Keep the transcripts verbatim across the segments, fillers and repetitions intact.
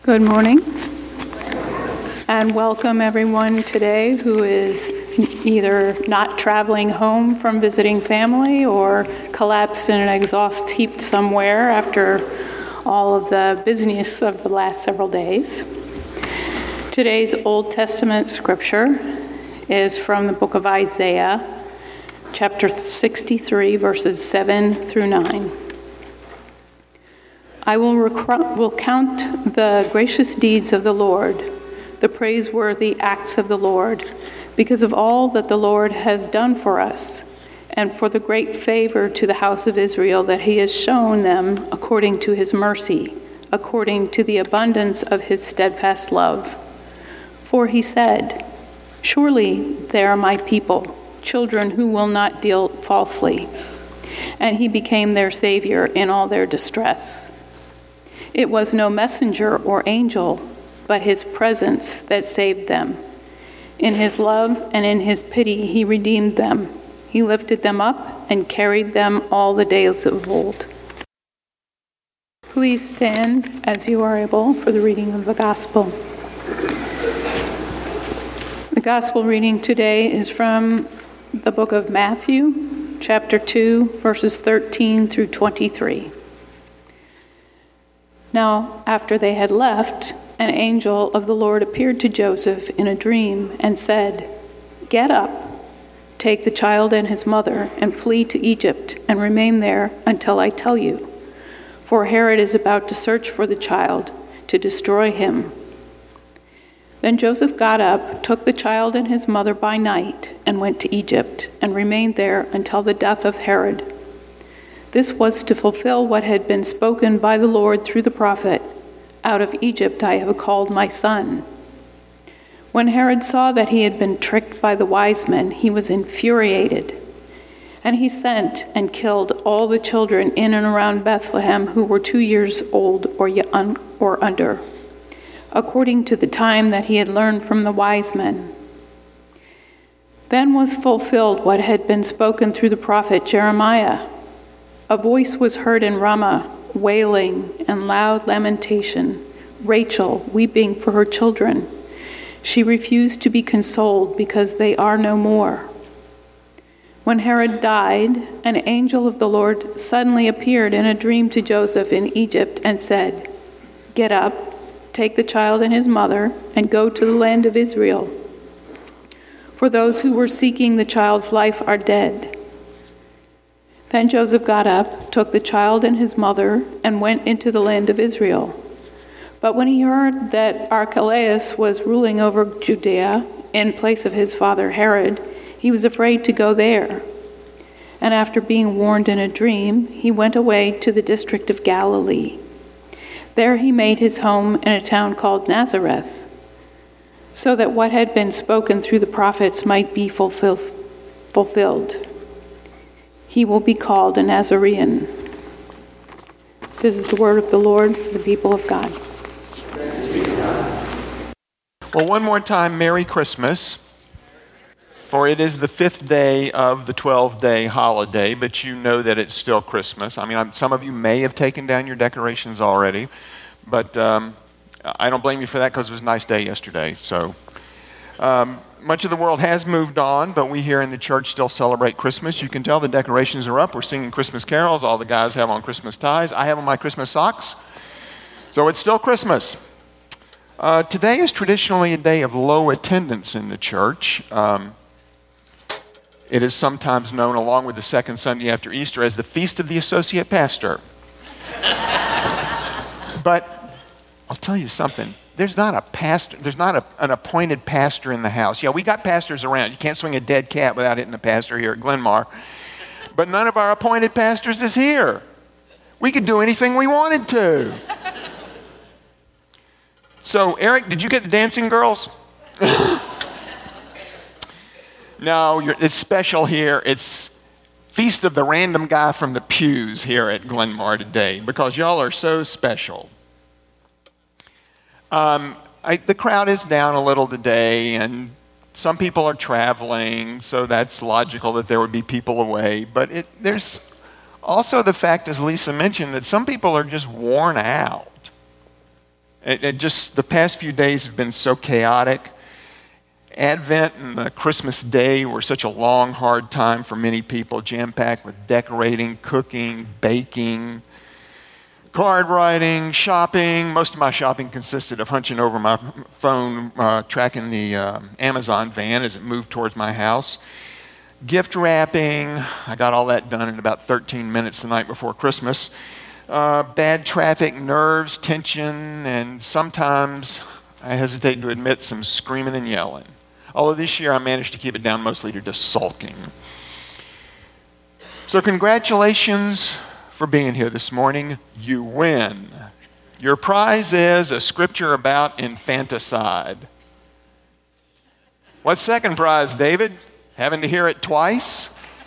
Good morning, and welcome everyone today who is either not traveling home from visiting family or collapsed in an exhaust heap somewhere after all of the busyness of the last several days. Today's Old Testament scripture is from the book of Isaiah, chapter sixty-three, verses seven through nine. I will, rec- will count the gracious deeds of the Lord, the praiseworthy acts of the Lord, because of all that the Lord has done for us, and for the great favor to the house of Israel that he has shown them according to his mercy, according to the abundance of his steadfast love. For he said, "Surely they are my people, children who will not deal falsely." And he became their Savior in all their distress. It was no messenger or angel, but his presence that saved them. In his love and in his pity he redeemed them. He lifted them up and carried them all the days of old. Please stand as you are able for the reading of the gospel. The gospel reading today is from the book of Matthew, chapter two, verses thirteen through twenty-three. Now, after they had left, an angel of the Lord appeared to Joseph in a dream and said, "Get up, take the child and his mother, and flee to Egypt, and remain there until I tell you. For Herod is about to search for the child to destroy him." Then Joseph got up, took the child and his mother by night, and went to Egypt, and remained there until the death of Herod. This was to fulfill what had been spoken by the Lord through the prophet, "Out of Egypt I have called my son." When Herod saw that he had been tricked by the wise men, he was infuriated. And he sent and killed all the children in and around Bethlehem who were two years old or young, or under, according to the time that he had learned from the wise men. Then was fulfilled what had been spoken through the prophet Jeremiah. A voice was heard in Ramah, wailing and loud lamentation, Rachel weeping for her children. She refused to be consoled because they are no more. When Herod died, an angel of the Lord suddenly appeared in a dream to Joseph in Egypt and said, "Get up, take the child and his mother, and go to the land of Israel. For those who were seeking the child's life are dead." Then Joseph got up, took the child and his mother, and went into the land of Israel. But when he heard that Archelaus was ruling over Judea in place of his father Herod, he was afraid to go there. And after being warned in a dream, he went away to the district of Galilee. There he made his home in a town called Nazareth, so that what had been spoken through the prophets might be fulfill- fulfilled. He will be called a Nazarene. This is the word of the Lord for the people of God. Well, one more time, Merry Christmas. For it is the fifth day of the twelve-day holiday, but you know that it's still Christmas. I mean, I'm, some of you may have taken down your decorations already, but um, I don't blame you for that because it was a nice day yesterday. So um, much of the world has moved on, but we here in the church still celebrate Christmas. You can tell the decorations are up. We're singing Christmas carols. All the guys have on Christmas ties. I have on my Christmas socks. So it's still Christmas. Uh, today is traditionally a day of low attendance in the church. Um, It is sometimes known, along with the second Sunday after Easter, as the Feast of the Associate Pastor. But I'll tell you something. There's not a pastor. There's not a, an appointed pastor in the house. Yeah, we got pastors around. You can't swing a dead cat without hitting a pastor here at Glenmar. But none of our appointed pastors is here. We could do anything we wanted to. So, Eric, did you get the dancing girls? No, you're, it's special here. It's Feast of the Random Guy from the Pews here at Glenmar today because y'all are so special. Um, I, the crowd is down a little today, and some people are traveling, so that's logical that there would be people away. But it, there's also the fact, as Lisa mentioned, that some people are just worn out. It, it just, the past few days have been so chaotic. Advent and the Christmas day were such a long, hard time for many people, jam-packed with decorating, cooking, baking, card writing, shopping. Most of my shopping consisted of hunching over my phone, uh, tracking the uh, Amazon van as it moved towards my house. Gift wrapping, I got all that done in about thirteen minutes the night before Christmas. Uh, bad traffic, nerves, tension, and sometimes, I hesitate to admit, some screaming and yelling. Although this year I managed to keep it down mostly to just sulking. So congratulations for being here this morning. You win. Your prize is a scripture about infanticide. What's second prize, David? Having to hear it twice?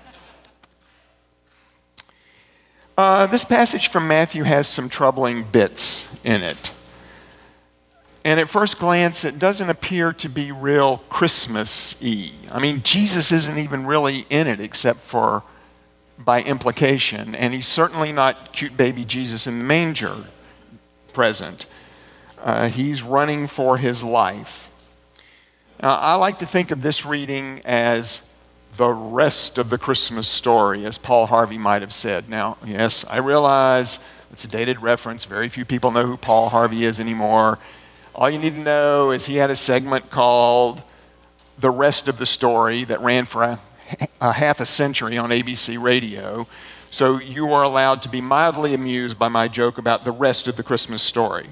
Uh, this passage from Matthew has some troubling bits in it. And at first glance, it doesn't appear to be real Christmas-y. I mean, Jesus isn't even really in it except for by implication. And he's certainly not cute baby Jesus in the manger present. Uh, he's running for his life. Now, I like to think of this reading as the rest of the Christmas story, as Paul Harvey might have said. Now, yes, I realize it's a dated reference. Very few people know who Paul Harvey is anymore. All you need to know is he had a segment called The Rest of the Story that ran for a, a half a century on A B C radio. So you are allowed to be mildly amused by my joke about the rest of the Christmas story.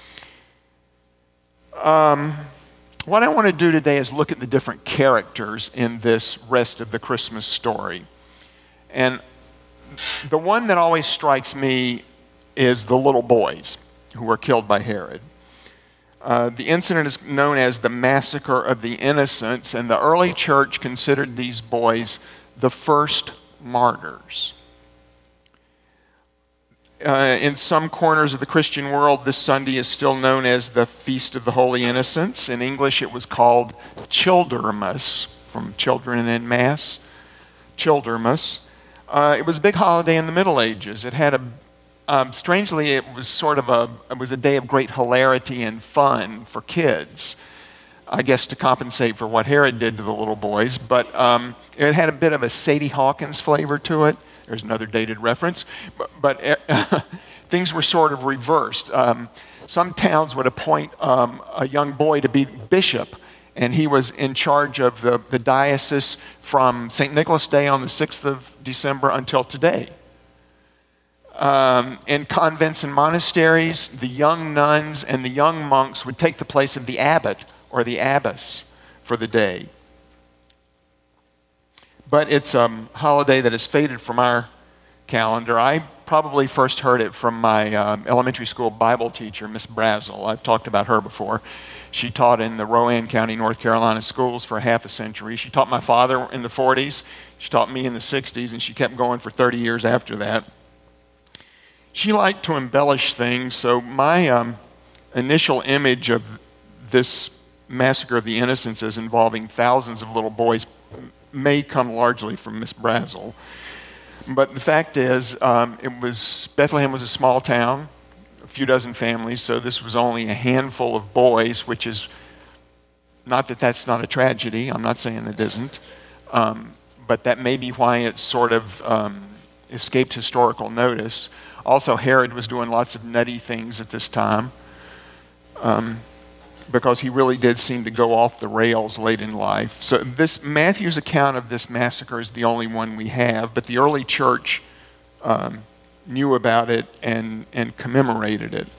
Um, what I want to do today is look at the different characters in this rest of the Christmas story. And the one that always strikes me is the little boys who were killed by Herod. Uh, the incident is known as the Massacre of the Innocents, and the early church considered these boys the first martyrs. Uh, in some corners of the Christian world, this Sunday is still known as the Feast of the Holy Innocents. In English, it was called Childermas, from Children in Mass. Childermas. Uh, it was a big holiday in the Middle Ages. It had a Um, strangely, it was sort of a it was a day of great hilarity and fun for kids, I guess to compensate for what Herod did to the little boys. But um, it had a bit of a Sadie Hawkins flavor to it. There's another dated reference. But, but uh, things were sort of reversed. Um, some towns would appoint um, a young boy to be bishop, and he was in charge of the, the diocese from Saint Nicholas Day on the sixth of December until today. Um, in convents and monasteries, the young nuns and the young monks would take the place of the abbot or the abbess for the day. But it's a holiday that has faded from our calendar. I probably first heard it from my um, elementary school Bible teacher, Miss Brazel. I've talked about her before. She taught in the Rowan County, North Carolina schools for half a century. She taught my father in the forties. She taught me in the sixties, and she kept going for thirty years after that. She liked to embellish things, so my um, initial image of this Massacre of the Innocents as involving thousands of little boys may come largely from Miss Brazel. But the fact is, um, it was Bethlehem was a small town, a few dozen families, so this was only a handful of boys, which is not that that's not a tragedy. I'm not saying it isn't, um, but that may be why it sort of um, escaped historical notice. Also, Herod was doing lots of nutty things at this time um, because he really did seem to go off the rails late in life. So this Matthew's account of this massacre is the only one we have, but the early church um, knew about it and, and commemorated it.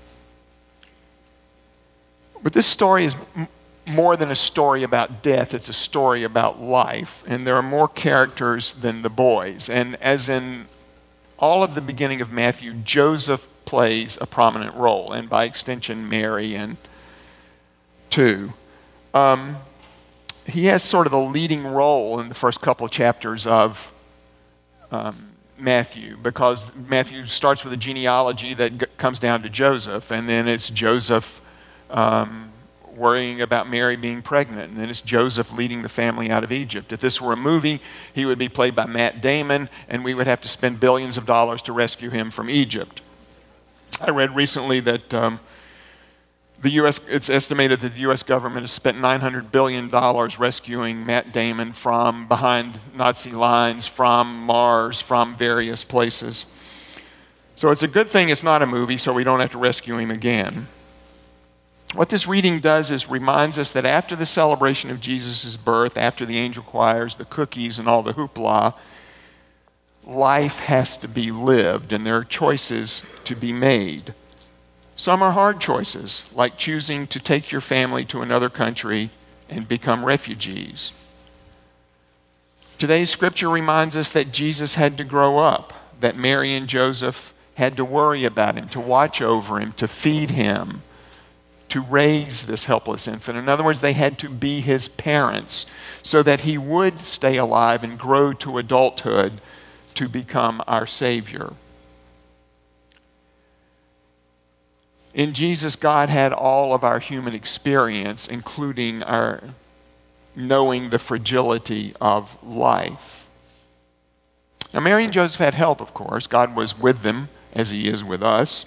But this story is m- more than a story about death. It's a story about life, and there are more characters than the boys. And as in all of the beginning of Matthew, Joseph plays a prominent role, and by extension, Mary and too. Um, he has sort of the leading role in the first couple of chapters of um, Matthew, because Matthew starts with a genealogy that g- comes down to Joseph, and then it's Joseph um, worrying about Mary being pregnant, and then it's Joseph leading the family out of Egypt. If this were a movie, he would be played by Matt Damon, and we would have to spend billions of dollars to rescue him from Egypt. I read recently that um, The U S It's estimated that the U S government has spent nine hundred billion dollars rescuing Matt Damon from behind Nazi lines, from Mars, from various places. So it's a good thing it's not a movie, so we don't have to rescue him again. What this reading does is reminds us that after the celebration of Jesus' birth, after the angel choirs, the cookies, and all the hoopla, life has to be lived, and there are choices to be made. Some are hard choices, like choosing to take your family to another country and become refugees. Today's scripture reminds us that Jesus had to grow up, that Mary and Joseph had to worry about him, to watch over him, to feed him, to raise this helpless infant. In other words, they had to be his parents so that he would stay alive and grow to adulthood to become our Savior. In Jesus, God had all of our human experience, including our knowing the fragility of life. Now, Mary and Joseph had help, of course. God was with them as he is with us.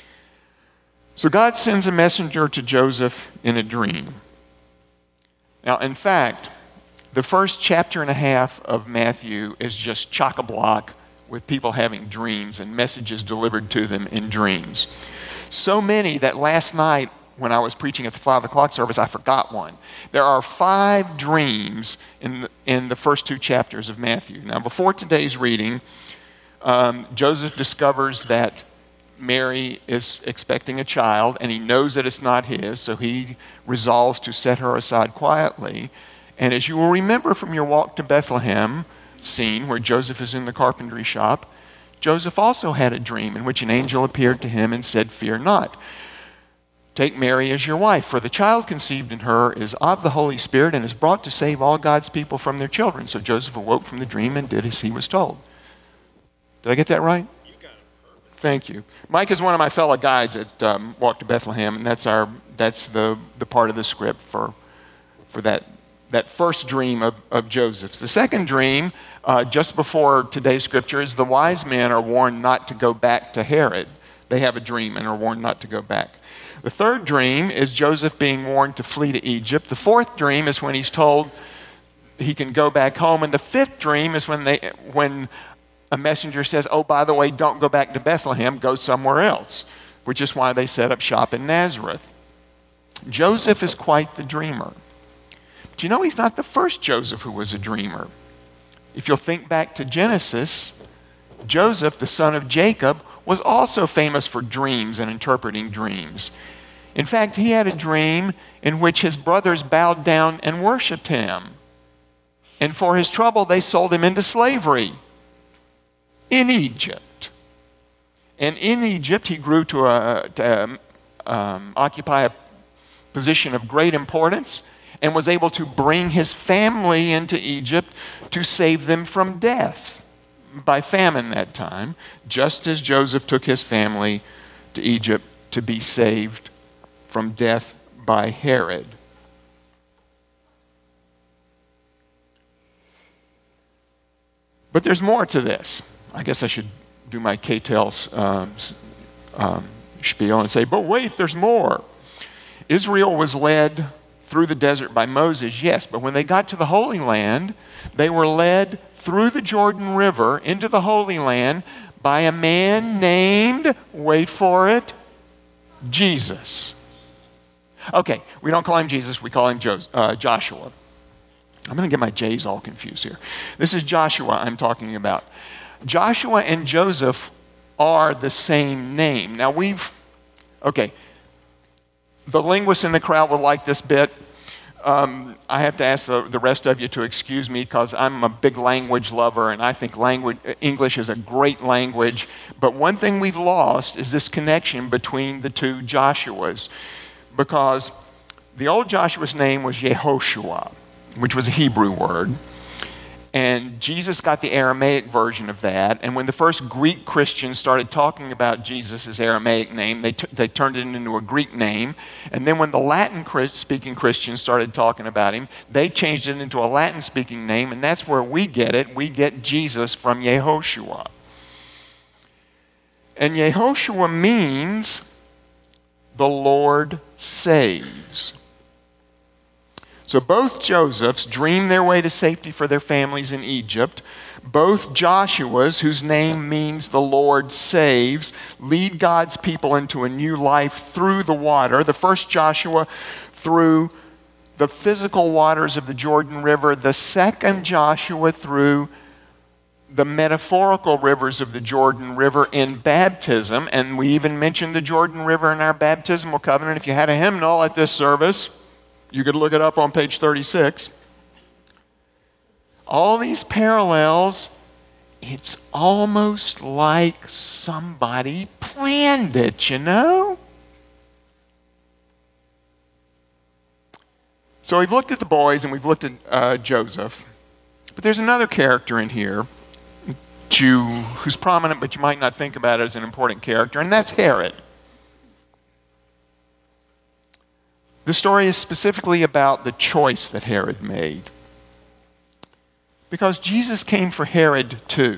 So God sends a messenger to Joseph in a dream. Now, in fact, the first chapter and a half of Matthew is just chock-a-block with people having dreams and messages delivered to them in dreams. So many that last night when I was preaching at the five o'clock service, I forgot one. There are five dreams in the, in the first two chapters of Matthew. Now, before today's reading, um, Joseph discovers that Mary is expecting a child, and he knows that it's not his, so he resolves to set her aside quietly. And as you will remember from your walk to Bethlehem scene where Joseph is in the carpentry shop, Joseph also had a dream in which an angel appeared to him and said, "Fear not. Take Mary as your wife, for the child conceived in her is of the Holy Spirit and is brought to save all God's people from their children." So Joseph awoke from the dream and did as he was told. Did I get that right? You got it perfect. Thank you. Mike is one of my fellow guides at um, Walk to Bethlehem, and that's our that's the, the part of the script for for that that first dream of, of Joseph's. The second dream, uh, just before today's scripture, is the wise men are warned not to go back to Herod. They have a dream and are warned not to go back. The third dream is Joseph being warned to flee to Egypt. The fourth dream is when he's told he can go back home. And the fifth dream is when they when a messenger says, "Oh, by the way, don't go back to Bethlehem, go somewhere else," which is why they set up shop in Nazareth. Joseph is quite the dreamer. But you know, he's not the first Joseph who was a dreamer. If you'll think back to Genesis, Joseph, the son of Jacob, was also famous for dreams and interpreting dreams. In fact, he had a dream in which his brothers bowed down and worshiped him. And for his trouble, they sold him into slavery in Egypt. And in Egypt, he grew to, a, to um, occupy a position of great importance and was able to bring his family into Egypt to save them from death by famine that time, just as Joseph took his family to Egypt to be saved from death by Herod. But there's more to this. I guess I should do my K-Tell's um, um, spiel and say, but wait, there's more. Israel was led through the desert by Moses, yes, but when they got to the Holy Land, they were led through the Jordan River into the Holy Land by a man named, wait for it, Jesus. Okay, we don't call him Jesus, we call him jo- uh, Joshua. I'm going to get my J's all confused here. This is Joshua I'm talking about. Joshua and Joseph are the same name. Now we've, okay, the linguists in the crowd will like this bit. Um, I have to ask the, the rest of you to excuse me because I'm a big language lover and I think language, English is a great language. But one thing we've lost is this connection between the two Joshuas, because the old Joshua's name was Yehoshua, which was a Hebrew word. And Jesus got the Aramaic version of that. And when the first Greek Christians started talking about Jesus' Aramaic name, they, t- they turned it into a Greek name. And then when the Latin-speaking Christians started talking about him, they changed it into a Latin-speaking name. And that's where we get it. We get Jesus from Yehoshua. And Yehoshua means the Lord saves. So both Josephs dreamed their way to safety for their families in Egypt. Both Joshuas, whose name means the Lord saves, lead God's people into a new life through the water. The first Joshua through the physical waters of the Jordan River. The second Joshua through the metaphorical rivers of the Jordan River in baptism. And we even mentioned the Jordan River in our baptismal covenant. If you had a hymnal at this service, you could look it up on page thirty-six. All these parallels, it's almost like somebody planned it, you know? So we've looked at the boys and we've looked at uh, Joseph. But there's another character in here Jew, who's prominent, but you might not think about it as an important character, and that's Herod. The story is specifically about the choice that Herod made. Because Jesus came for Herod too.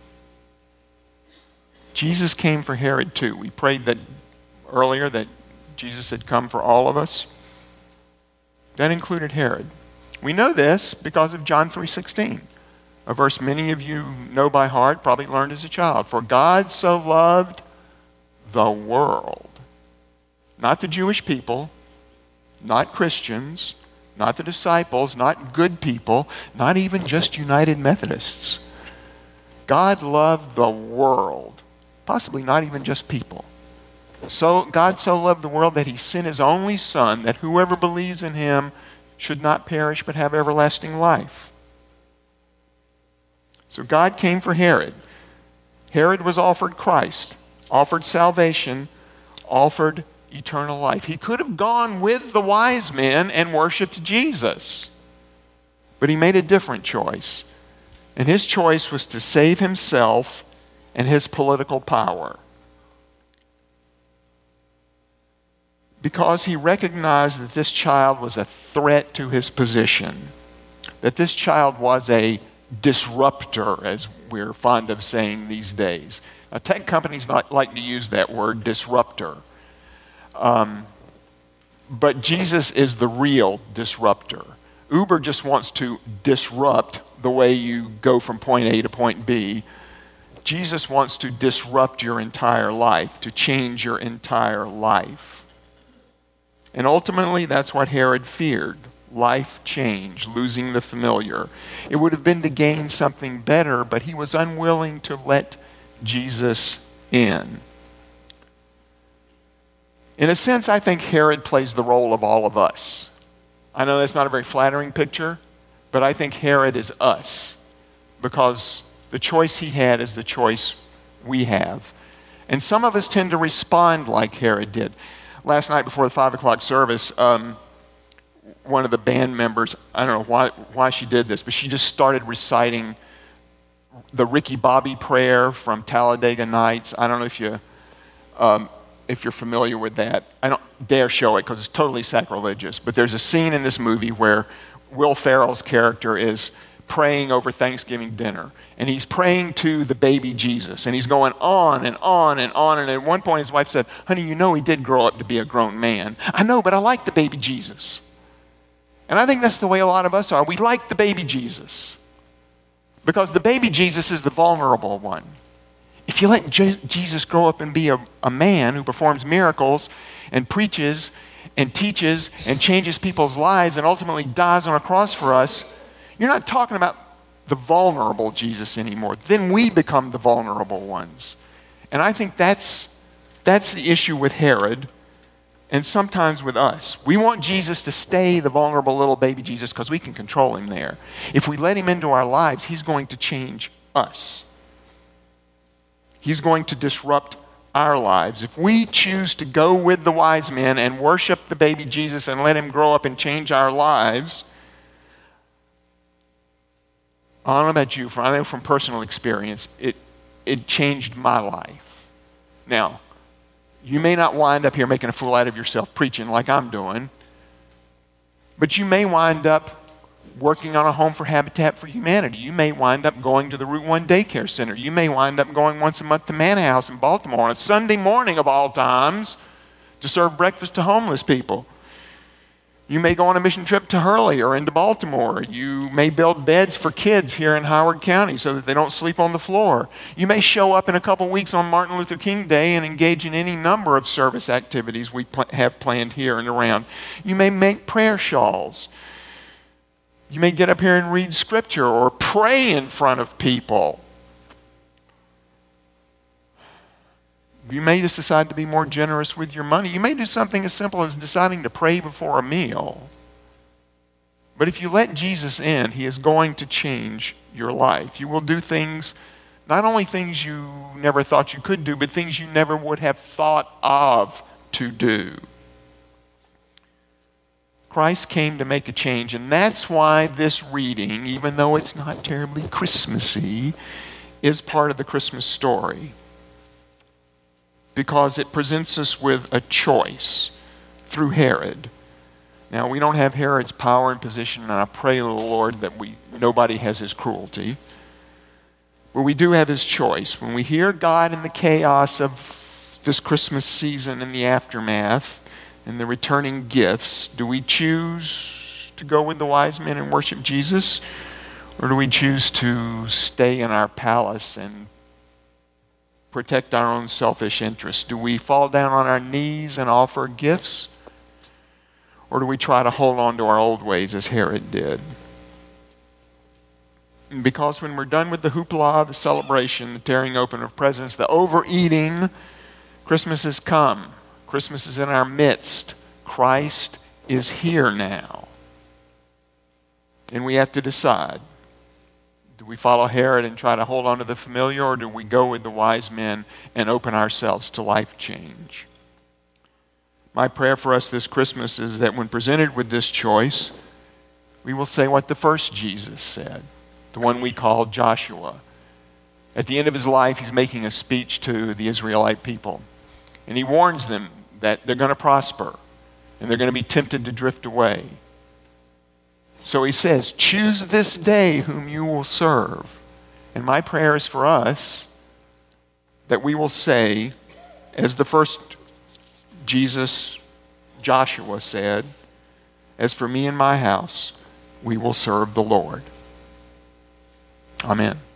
Jesus came for Herod too. We prayed that earlier that Jesus had come for all of us. That included Herod. We know this because of John three sixteen, a verse many of you know by heart, probably learned as a child. For God so loved the world, not the Jewish people, not Christians, not the disciples, not good people, not even just United Methodists. God loved the world, possibly not even just people. So God so loved the world that he sent his only Son, that whoever believes in him should not perish but have everlasting life. So God came for Herod. Herod was offered Christ, offered salvation, offered eternal life. He could have gone with the wise men and worshiped Jesus, but he made a different choice. And his choice was to save himself and his political power. Because he recognized that this child was a threat to his position, that this child was a disruptor, as we're fond of saying these days. Now, tech companies not like to use that word, disruptor. Um, but Jesus is the real disruptor. Uber just wants to disrupt the way you go from point A to point B. Jesus wants to disrupt your entire life, to change your entire life. And ultimately, that's what Herod feared. Life change, losing the familiar. It would have been to gain something better, but he was unwilling to let Jesus in. In a sense, I think Herod plays the role of all of us. I know that's not a very flattering picture, but I think Herod is us, because the choice he had is the choice we have. And some of us tend to respond like Herod did. Last night before the five o'clock service, um, one of the band members, I don't know why, why she did this, but she just started reciting the Ricky Bobby prayer from Talladega Nights. I don't know if, you, um, if you're familiar with that. I don't dare show it because it's totally sacrilegious. But there's a scene in this movie where Will Ferrell's character is praying over Thanksgiving dinner. And he's praying to the baby Jesus. And he's going on and on and on. And at one point his wife said, honey, you know he did grow up to be a grown man. I know, but I like the baby Jesus. And I think that's the way a lot of us are. We like the baby Jesus. Because the baby Jesus is the vulnerable one. If you let Je- Jesus grow up and be a, a man who performs miracles and preaches and teaches and changes people's lives and ultimately dies on a cross for us, you're not talking about the vulnerable Jesus anymore. Then we become the vulnerable ones. And I think that's, that's the issue with Herod and sometimes with us. We want Jesus to stay the vulnerable little baby Jesus because we can control him there. If we let him into our lives, he's going to change us. He's going to disrupt our lives. If we choose to go with the wise men and worship the baby Jesus and let him grow up and change our lives, I don't know about you, I know from personal experience, it, it changed my life. Now, you may not wind up here making a fool out of yourself preaching like I'm doing, but you may wind up working on a home for Habitat for Humanity. You may wind up going to the Route one Daycare Center. You may wind up going once a month to Manor House in Baltimore on a Sunday morning of all times to serve breakfast to homeless people. You may go on a mission trip to Hurley or into Baltimore. You may build beds for kids here in Howard County so that they don't sleep on the floor. You may show up in a couple weeks on Martin Luther King Day and engage in any number of service activities we pl- have planned here and around. You may make prayer shawls. You may get up here and read scripture or pray in front of people. You may just decide to be more generous with your money. You may do something as simple as deciding to pray before a meal. But if you let Jesus in, he is going to change your life. You will do things, not only things you never thought you could do, but things you never would have thought of to do. Christ came to make a change, and that's why this reading, even though it's not terribly Christmassy, is part of the Christmas story. Because it presents us with a choice through Herod. Now, we don't have Herod's power and position, and I pray to the Lord that we nobody has his cruelty. But we do have his choice. When we hear God in the chaos of this Christmas season and the aftermath and the returning gifts, do we choose to go with the wise men and worship Jesus? Or do we choose to stay in our palace and protect our own selfish interests? Do we fall down on our knees and offer gifts? Or do we try to hold on to our old ways as Herod did? And because when we're done with the hoopla, the celebration, the tearing open of presents, the overeating, Christmas has come. Christmas is in our midst. Christ is here now. And we have to decide. Do we follow Herod and try to hold on to the familiar, or do we go with the wise men and open ourselves to life change? My prayer for us this Christmas is that when presented with this choice, we will say what the first Jesus said, the one we call Joshua. At the end of his life, he's making a speech to the Israelite people. And he warns them that they're going to prosper and they're going to be tempted to drift away. So he says, choose this day whom you will serve. And my prayer is for us that we will say, as the first Jesus, Joshua said, as for me and my house, we will serve the Lord. Amen.